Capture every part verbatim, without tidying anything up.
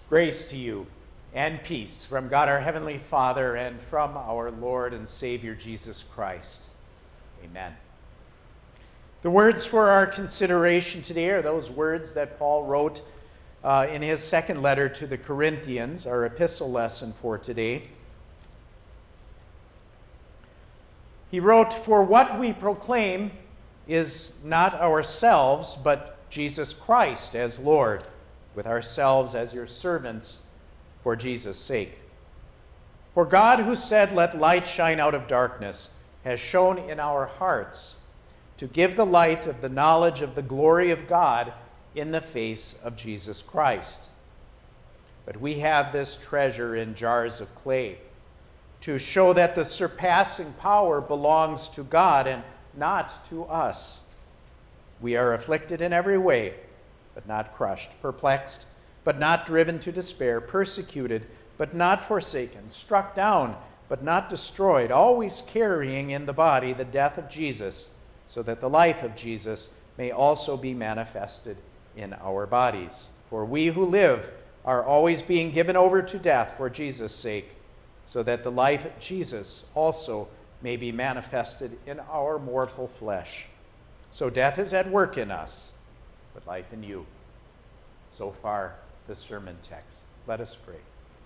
Grace to you and peace from God our Heavenly Father and from our Lord and Savior Jesus Christ. Amen. The words for our consideration today are those words that Paul wrote uh, in his second letter to the Corinthians, our epistle lesson for today. He wrote, "For what we proclaim is not ourselves, but Jesus Christ as Lord, with ourselves as your servants for Jesus' sake. For God, who said, 'Let light shine out of darkness,' has shone in our hearts to give the light of the knowledge of the glory of God in the face of Jesus Christ. But we have this treasure in jars of clay, to show that the surpassing power belongs to God and not to us. We are afflicted in every way, but not crushed, perplexed, but not driven to despair, persecuted, but not forsaken, struck down, but not destroyed, always carrying in the body the death of Jesus, so that the life of Jesus may also be manifested in our bodies. For we who live are always being given over to death for Jesus' sake, so that the life of Jesus also may be manifested in our mortal flesh. So death is at work in us, but life in you." So far, the sermon text. Let us pray.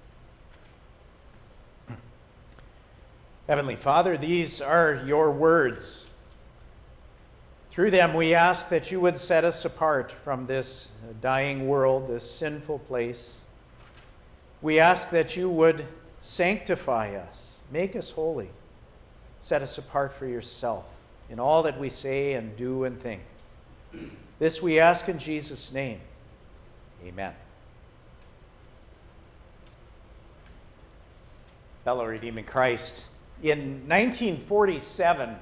Heavenly Father, these are your words. Through them, we ask that you would set us apart from this dying world, this sinful place. We ask that you would sanctify us, make us holy, set us apart for yourself in all that we say and do and think. This we ask in Jesus' name. Amen. Fellow redeeming Christ, in nineteen forty-seven,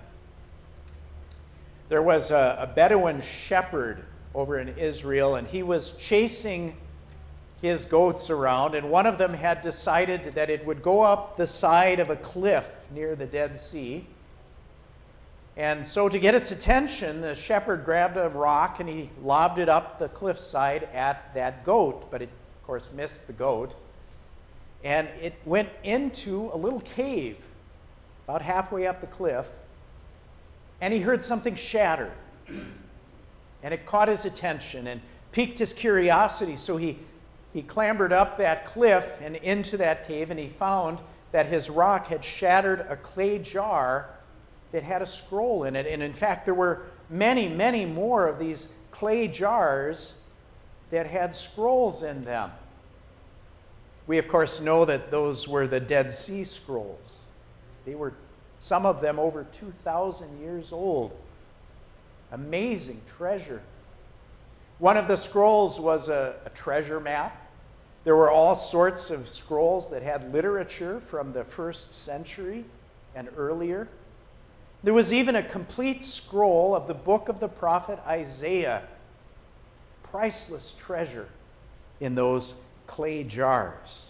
there was a, a Bedouin shepherd over in Israel, and he was chasing his goats around, and one of them had decided that it would go up the side of a cliff near the Dead Sea. And so to get its attention, the shepherd grabbed a rock and he lobbed it up the cliffside at that goat, but it, of course, missed the goat. And it went into a little cave about halfway up the cliff, and he heard something shatter. And it caught his attention and piqued his curiosity, so he, he clambered up that cliff and into that cave, and he found that his rock had shattered a clay jar that had a scroll in it. And in fact, there were many, many more of these clay jars that had scrolls in them. We, of course, know that those were the Dead Sea Scrolls. They were, some of them, over two thousand years old. Amazing treasure. One of the scrolls was a, a treasure map. There were all sorts of scrolls that had literature from the first century and earlier. There was even a complete scroll of the book of the prophet Isaiah. Priceless treasure in those clay jars.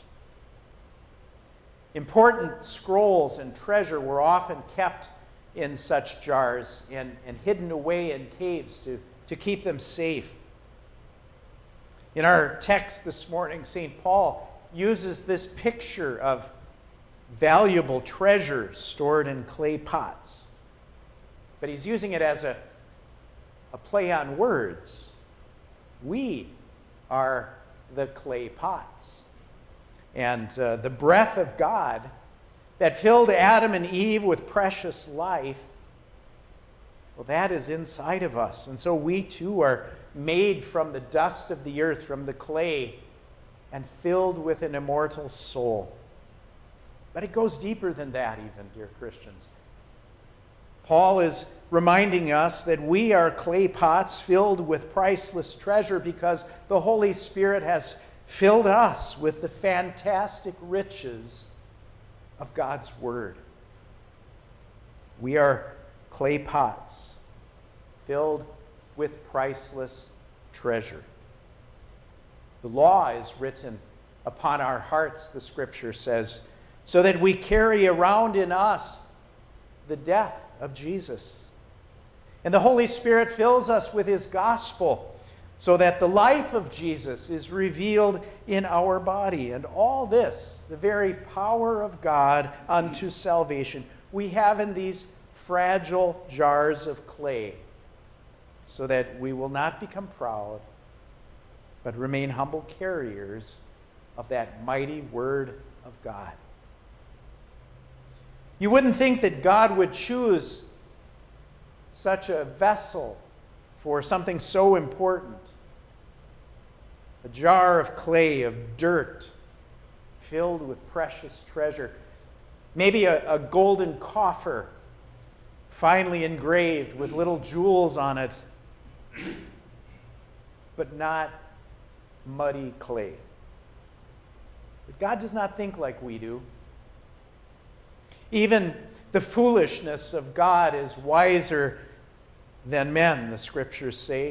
Important scrolls and treasure were often kept in such jars and, and hidden away in caves to, to keep them safe. In our text this morning, Saint Paul uses this picture of valuable treasure stored in clay pots. But he's using it as a, a play on words. We are the clay pots. And uh, the breath of God that filled Adam and Eve with precious life, well, that is inside of us. And so we too are made from the dust of the earth, from the clay, and filled with an immortal soul. But it goes deeper than that even, dear Christians. Paul is reminding us that we are clay pots filled with priceless treasure because the Holy Spirit has filled us with the fantastic riches of God's Word. We are clay pots filled with priceless treasure. The law is written upon our hearts, the Scripture says, so that we carry around in us the death of Jesus. And the Holy Spirit fills us with His gospel so that the life of Jesus is revealed in our body. And all this, the very power of God unto salvation, we have in these fragile jars of clay, so that we will not become proud, but remain humble carriers of that mighty Word of God. You wouldn't think that God would choose such a vessel for something so important. A jar of clay, of dirt, filled with precious treasure. Maybe a, a golden coffer, finely engraved with little jewels on it, but not muddy clay. But God does not think like we do. Even the foolishness of God is wiser than men, the scriptures say.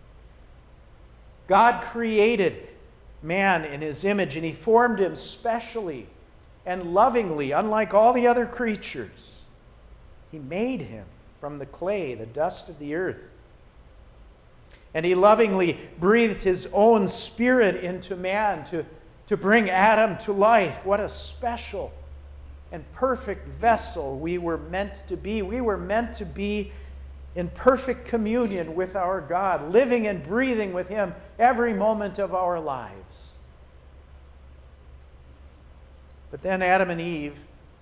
God created man in his image, and he formed him specially and lovingly, unlike all the other creatures. He made him from the clay, the dust of the earth. And he lovingly breathed his own spirit into man to, to bring Adam to life. What a special and perfect vessel we were meant to be. We were meant to be in perfect communion with our God, living and breathing with him every moment of our lives. But then Adam and Eve,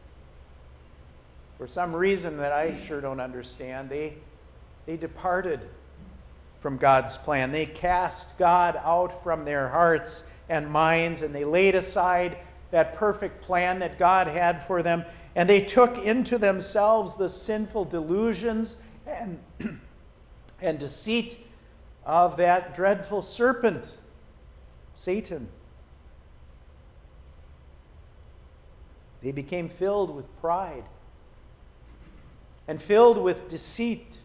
for some reason that I sure don't understand, they, they departed from God's plan. They cast God out from their hearts and minds, and they laid aside that perfect plan that God had for them, and they took into themselves the sinful delusions and, and deceit of that dreadful serpent, Satan. They became filled with pride and filled with deceit.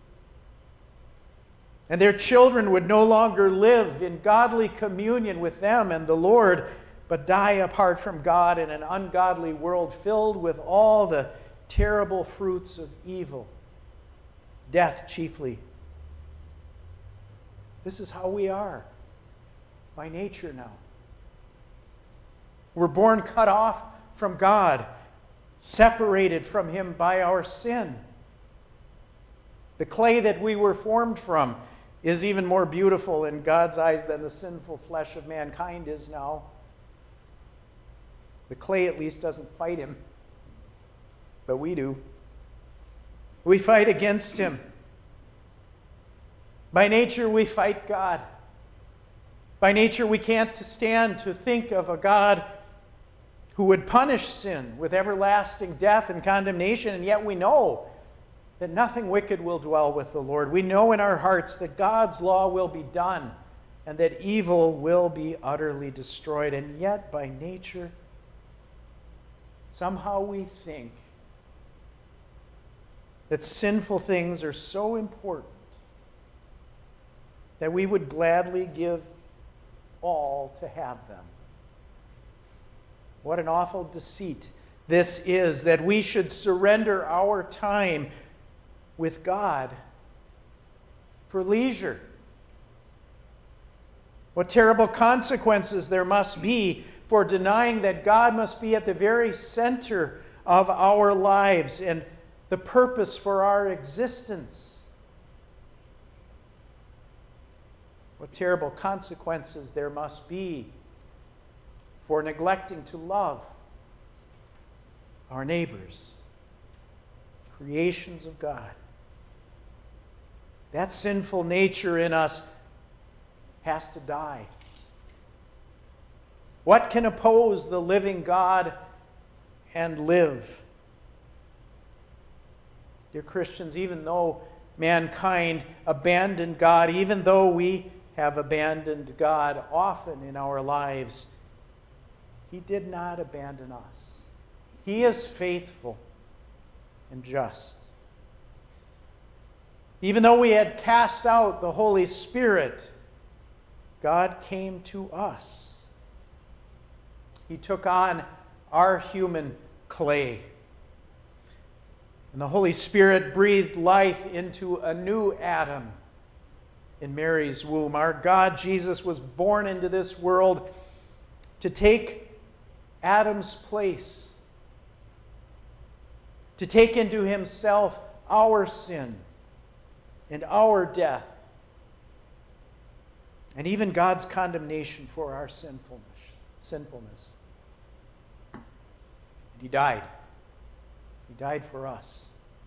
And their children would no longer live in godly communion with them and the Lord, but die apart from God in an ungodly world filled with all the terrible fruits of evil, death chiefly. This is how we are by nature now. We're born cut off from God, separated from him by our sin. The clay that we were formed from is even more beautiful in God's eyes than the sinful flesh of mankind is now. The clay at least doesn't fight him, but we do. We fight against him. By nature, we fight God. By nature, we can't stand to think of a God who would punish sin with everlasting death and condemnation, and yet we know that nothing wicked will dwell with the Lord. We know in our hearts that God's law will be done and that evil will be utterly destroyed, and yet by nature, somehow we think that sinful things are so important that we would gladly give all to have them. What an awful deceit this is, that we should surrender our time with God for leisure. What terrible consequences there must be for denying that God must be at the very center of our lives and the purpose for our existence. What terrible consequences there must be for neglecting to love our neighbors, creations of God. That sinful nature in us has to die. What can oppose the living God and live? Dear Christians, even though mankind abandoned God, even though we have abandoned God often in our lives, he did not abandon us. He is faithful and just. Even though we had cast out the Holy Spirit, God came to us. He took on our human clay. And the Holy Spirit breathed life into a new Adam, in Mary's womb. Our God, Jesus, was born into this world to take Adam's place, to take into himself our sin and our death, and even God's condemnation for our sinfulness. sinfulness. And he died. He died for us.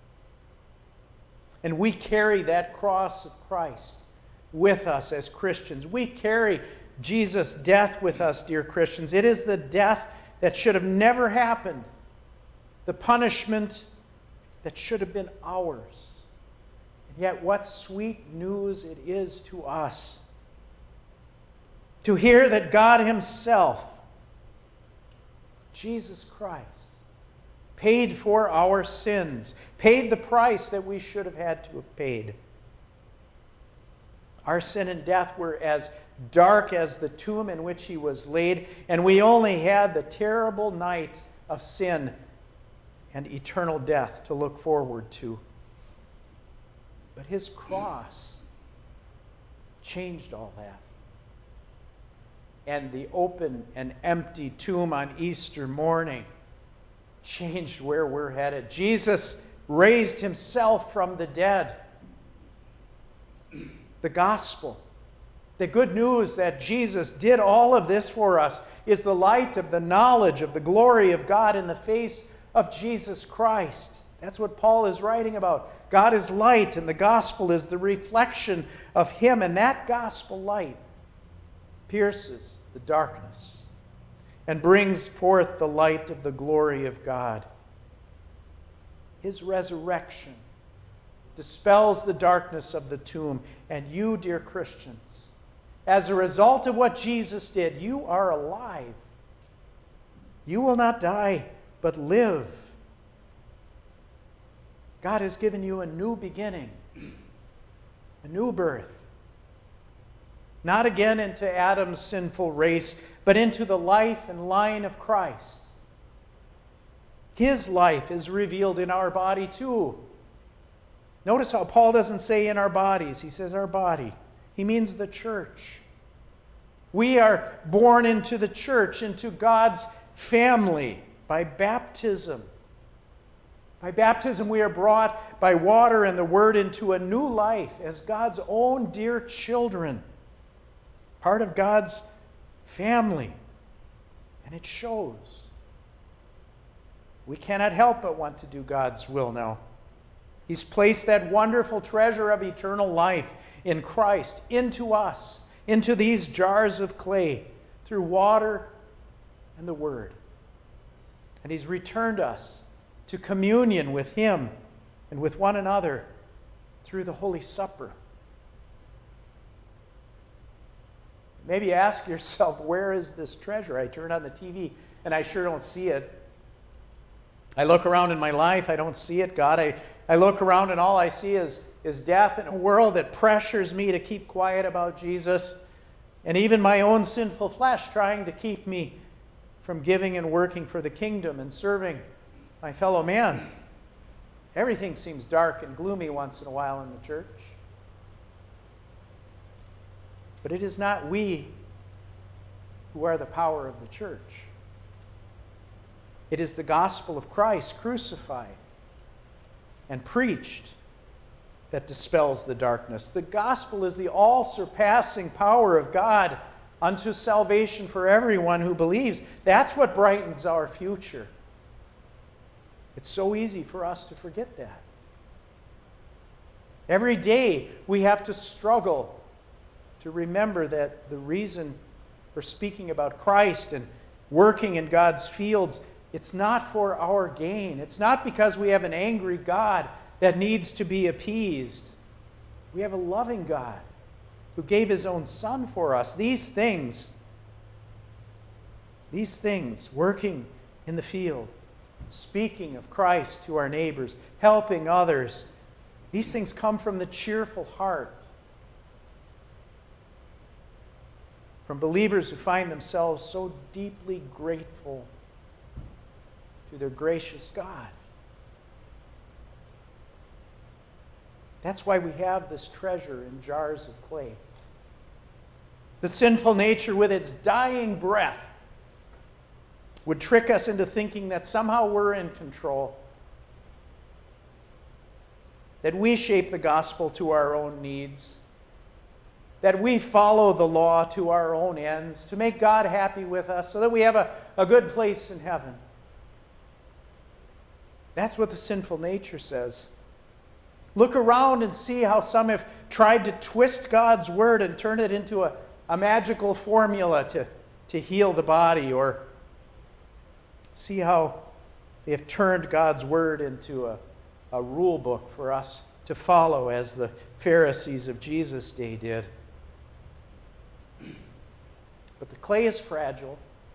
And we carry that cross of Christ with us as Christians. We carry Jesus' death with us, dear Christians. It is the death that should have never happened, the punishment that should have been ours. And yet, what sweet news it is to us to hear that God Himself, Jesus Christ, paid for our sins, paid the price that we should have had to have paid. Our sin and death were as dark as the tomb in which He was laid, and we only had the terrible night of sin and eternal death to look forward to. But His cross changed all that. And the open and empty tomb on Easter morning changed where we're headed. Jesus raised Himself from the dead. The gospel, the good news that Jesus did all of this for us, is the light of the knowledge of the glory of God in the face of Jesus Christ. That's what Paul is writing about. God is light, and the gospel is the reflection of Him, and that gospel light pierces the darkness and brings forth the light of the glory of God. His resurrection dispels the darkness of the tomb, and you, dear Christians, as a result of what Jesus did, you are alive. You will not die, but live. God has given you a new beginning, a new birth. Not again into Adam's sinful race, but into the life and line of Christ. His life is revealed in our body too. Notice how Paul doesn't say in our bodies, he says our body. He means the church. We are born into the church, into God's family by baptism. By baptism, we are brought by water and the Word into a new life as God's own dear children. Part of God's family. And it shows. We cannot help but want to do God's will now. He's placed that wonderful treasure of eternal life in Christ into us, into these jars of clay, through water and the Word. And He's returned us to communion with Him and with one another through the Holy Supper. Maybe ask yourself, where is this treasure? I turn on the T V and I sure don't see it. I look around in my life, I don't see it. God, I, I look around and all I see is, is death in a world that pressures me to keep quiet about Jesus, and even my own sinful flesh trying to keep me from giving and working for the kingdom and serving my fellow man. Everything seems dark and gloomy once in a while in the church. But it is not we who are the power of the church. It is the gospel of Christ crucified and preached that dispels the darkness. The gospel is the all-surpassing power of God unto salvation for everyone who believes. That's what brightens our future. It's so easy for us to forget that. Every day we have to struggle to remember that the reason for speaking about Christ and working in God's fields, it's not for our gain. It's not because we have an angry God that needs to be appeased. We have a loving God who gave His own Son for us. These things, these things, working in the field, speaking of Christ to our neighbors, helping others, these things come from the cheerful heart. From believers who find themselves so deeply grateful to their gracious God. That's why we have this treasure in jars of clay. The sinful nature, with its dying breath, would trick us into thinking that somehow we're in control, that we shape the gospel to our own needs, that we follow the law to our own ends, to make God happy with us so that we have a, a good place in heaven. That's what the sinful nature says. Look around and see how some have tried to twist God's word and turn it into a, a magical formula to, to heal the body, or see how they have turned God's word into a, a rule book for us to follow, as the Pharisees of Jesus' day did. But the clay is fragile,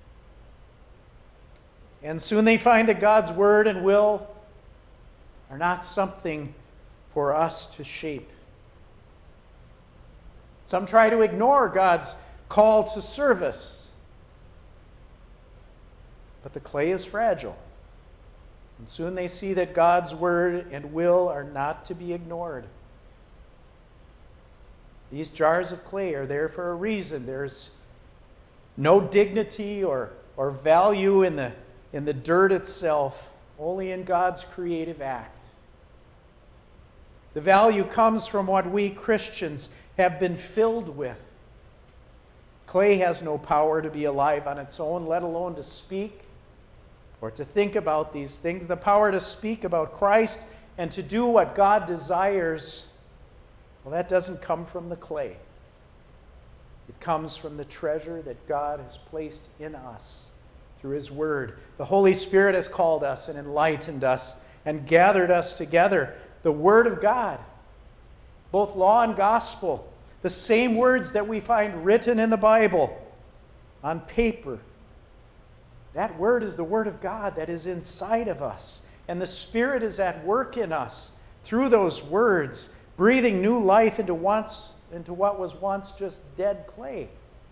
and soon they find that God's word and will are not something for us to shape. Some try to ignore God's call to service, but the clay is fragile, and soon they see that God's word and will are not to be ignored. These jars of clay are there for a reason. There's no dignity or, or value in the, in the dirt itself, only in God's creative act. The value comes from what we Christians have been filled with. Clay has no power to be alive on its own, let alone to speak or to think about these things. The power to speak about Christ and to do what God desires, well, that doesn't come from the clay. It comes from the treasure that God has placed in us through His Word. The Holy Spirit has called us and enlightened us and gathered us together. The Word of God, both law and gospel, the same words that we find written in the Bible on paper. That Word is the Word of God that is inside of us. And the Spirit is at work in us through those words, breathing new life into once into what was once just dead clay.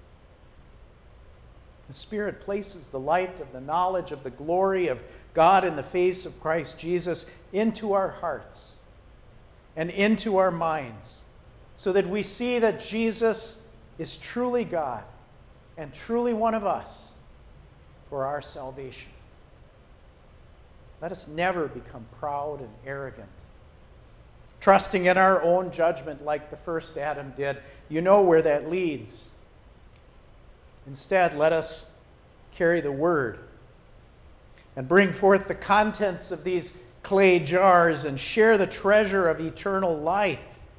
The Spirit places the light of the knowledge of the glory of God in the face of Christ Jesus into our hearts and into our minds, so that we see that Jesus is truly God and truly one of us for our salvation. Let us never become proud and arrogant, trusting in our own judgment like the first Adam did. You know where that leads. Instead, let us carry the Word and bring forth the contents of these clay jars and share the treasure of eternal life.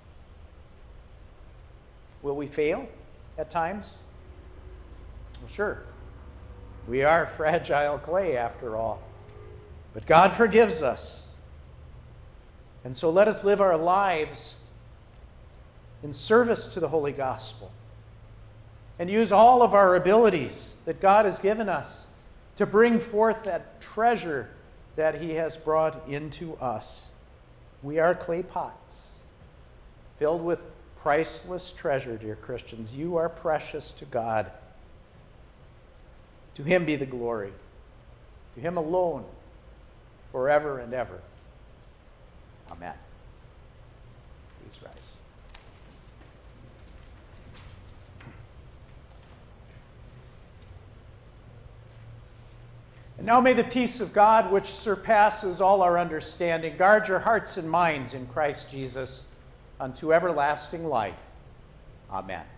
Will we fail at times? Well, sure. We are fragile clay after all. But God forgives us. And so let us live our lives in service to the Holy Gospel and use all of our abilities that God has given us to bring forth that treasure that He has brought into us. We are clay pots filled with priceless treasure, dear Christians. You are precious to God. To Him be the glory. To Him alone, forever and ever. Amen. Please rise. And now may the peace of God, which surpasses all our understanding, guard your hearts and minds in Christ Jesus unto everlasting life. Amen.